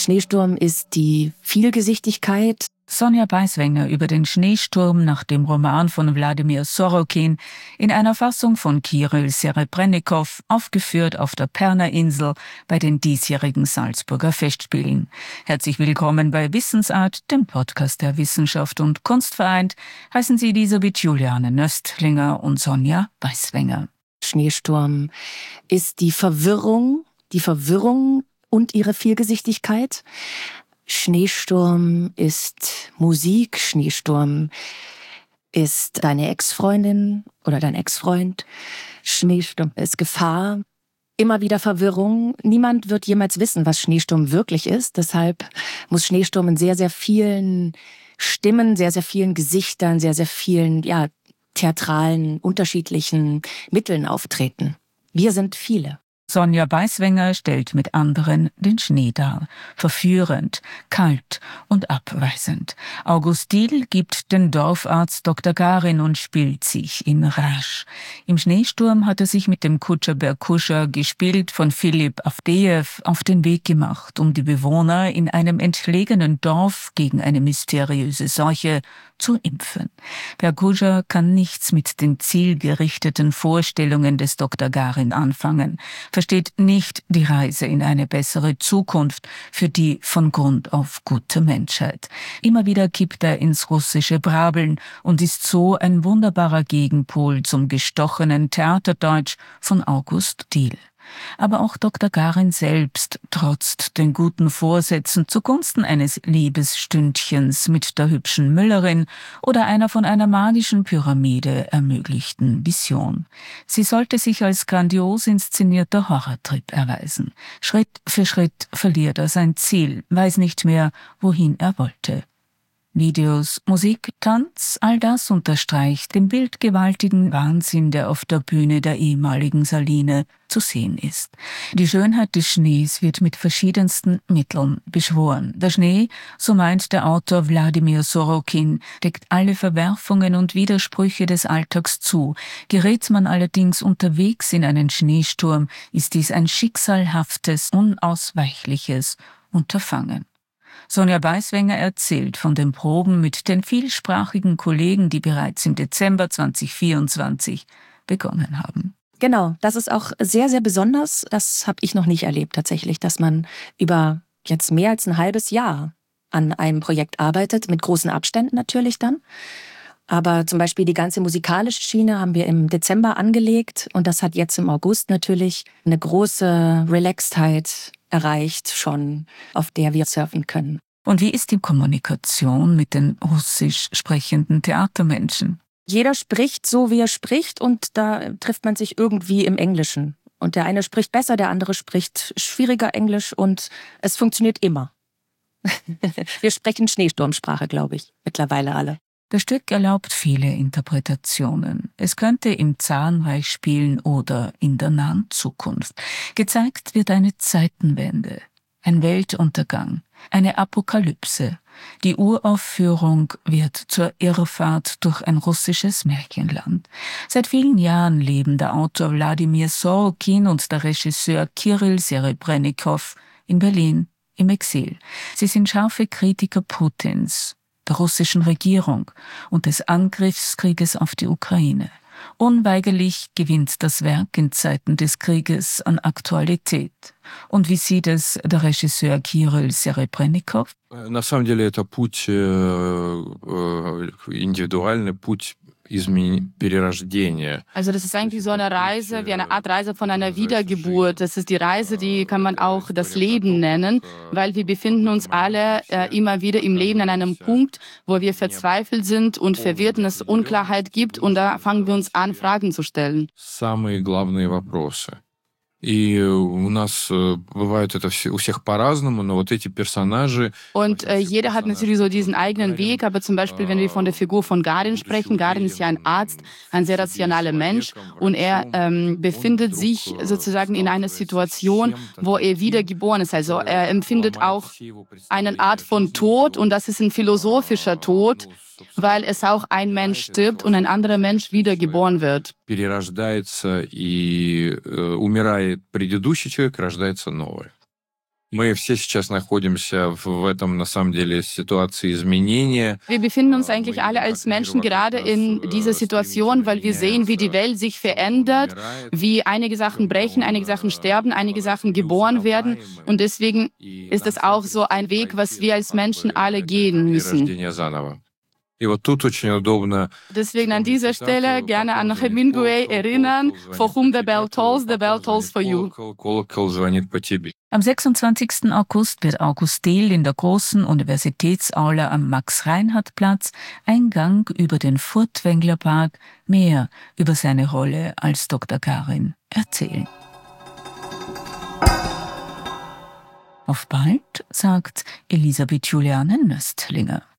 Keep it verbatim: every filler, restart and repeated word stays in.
Schneesturm ist die Vielgesichtigkeit. Sonja Beiswenger über den Schneesturm nach dem Roman von Wladimir Sorokin in einer Fassung von Kirill Serebrennikov, aufgeführt auf der Perna-Insel bei den diesjährigen Salzburger Festspielen. Herzlich willkommen bei Wissensart, dem Podcast der Wissenschaft und Kunst vereint, heißen Sie Elisabeth Juliane Nöstlinger und Sonja Beiswenger. Schneesturm ist die Verwirrung, die Verwirrung und ihre Vielgesichtigkeit. Schneesturm ist Musik, Schneesturm ist deine Ex-Freundin oder dein Ex-Freund. Schneesturm ist Gefahr, immer wieder Verwirrung. Niemand wird jemals wissen, was Schneesturm wirklich ist. Deshalb muss Schneesturm in sehr, sehr vielen Stimmen, sehr, sehr vielen Gesichtern, sehr, sehr vielen, ja, theatralen, unterschiedlichen Mitteln auftreten. Wir sind viele. Sonja Beiswenger stellt mit anderen den Schnee dar. Verführend, kalt und abweisend. August Diehl gibt den Dorfarzt Doktor Garin und spielt sich in Rage. Im Schneesturm hat er sich mit dem Kutscher Berkuscher, gespielt von Philipp Avdejew, auf den Weg gemacht, um die Bewohner in einem entlegenen Dorf gegen eine mysteriöse Seuche zu impfen. Berkuscher kann nichts mit den zielgerichteten Vorstellungen des Doktor Garin anfangen, versteht nicht die Reise in eine bessere Zukunft für die von Grund auf gute Menschheit. Immer wieder kippt er ins russische Brabbeln und ist so ein wunderbarer Gegenpol zum gestochenen Theaterdeutsch von August Diehl. Aber auch Doktor Garin selbst trotzt den guten Vorsätzen zugunsten eines Liebesstündchens mit der hübschen Müllerin oder einer von einer magischen Pyramide ermöglichten Vision. Sie sollte sich als grandios inszenierter Horrortrip erweisen. Schritt für Schritt verliert er sein Ziel, weiß nicht mehr, wohin er wollte. Videos, Musik, Tanz, all das unterstreicht den bildgewaltigen Wahnsinn, der auf der Bühne der ehemaligen Saline zu sehen ist. Die Schönheit des Schnees wird mit verschiedensten Mitteln beschworen. Der Schnee, so meint der Autor Wladimir Sorokin, deckt alle Verwerfungen und Widersprüche des Alltags zu. Gerät man allerdings unterwegs in einen Schneesturm, ist dies ein schicksalhaftes, unausweichliches Unterfangen. Sonja Beiswenger erzählt von den Proben mit den vielsprachigen Kollegen, die bereits im Dezember zweitausendvierundzwanzig begonnen haben. Genau, das ist auch sehr, sehr besonders. Das habe ich noch nicht erlebt tatsächlich, dass man über jetzt mehr als ein halbes Jahr an einem Projekt arbeitet, mit großen Abständen natürlich dann. Aber zum Beispiel die ganze musikalische Schiene haben wir im Dezember angelegt und das hat jetzt im August natürlich eine große Relaxedheit erreicht schon, auf der wir surfen können. Und wie ist die Kommunikation mit den russisch sprechenden Theatermenschen? Jeder spricht so, wie er spricht und da trifft man sich irgendwie im Englischen. Und der eine spricht besser, der andere spricht schwieriger Englisch und es funktioniert immer. Wir sprechen Schneesturmsprache, glaube ich, mittlerweile alle. Das Stück erlaubt viele Interpretationen. Es könnte im Zarenreich spielen oder in der nahen Zukunft. Gezeigt wird eine Zeitenwende, ein Weltuntergang, eine Apokalypse. Die Uraufführung wird zur Irrfahrt durch ein russisches Märchenland. Seit vielen Jahren leben der Autor Wladimir Sorokin und der Regisseur Kirill Serebrennikov in Berlin im Exil. Sie sind scharfe Kritiker Putins, der russischen Regierung und des Angriffskrieges auf die Ukraine. Unweigerlich gewinnt das Werk in Zeiten des Krieges an Aktualität. Und wie sieht es der Regisseur Kirill Serebrennikov? На самом деле это путь, индивидуальный путь перерождения. Also das ist eigentlich so eine Reise, wie eine Art Reise von einer Wiedergeburt. Das ist die Reise, die kann man auch das Leben nennen, weil wir befinden uns alle äh, immer wieder im Leben an einem Punkt, wo wir verzweifelt sind und verwirrt und es Unklarheit gibt und da fangen wir uns an, Fragen zu stellen. Самые главные вопросы. И у нас бывает это у всех по-разному, но вот эти персонажи... Und äh, jeder hat natürlich so diesen eigenen Weg, aber zum Beispiel, wenn wir von der Figur von Garin sprechen, Garin ist ja ein Arzt, ein sehr rationaler Mensch und er ähm, befindet sich sozusagen in einer Situation, wo er wiedergeboren ist. Also er empfindet auch eine Art von Tod und das ist ein philosophischer Tod, weil es auch ein Mensch stirbt und ein anderer Mensch wiedergeboren wird. Перерождается и умирает предыдущий человек, рождается новый. Мы все сейчас находимся в этом, на самом деле, ситуации изменения. Wir befinden uns eigentlich alle als Menschen gerade in dieser Situation, weil wir sehen, wie die Welt sich verändert, wie einige Sachen brechen, einige Sachen sterben, einige Sachen geboren werden. Und deswegen ist es auch so ein Weg, was wir als Menschen alle gehen müssen. Deswegen an dieser Stelle gerne an Hemingway erinnern, for whom the bell tolls, the bell tolls for you. Am sechsundzwanzigsten August wird August Diehl in der großen Universitätsaula am Max-Reinhardt-Platz ein Gang über den Furtwängler-Park mehr über seine Rolle als Doktor Garin erzählen. Auf bald, sagt Elisabeth Juliane Nöstlinger.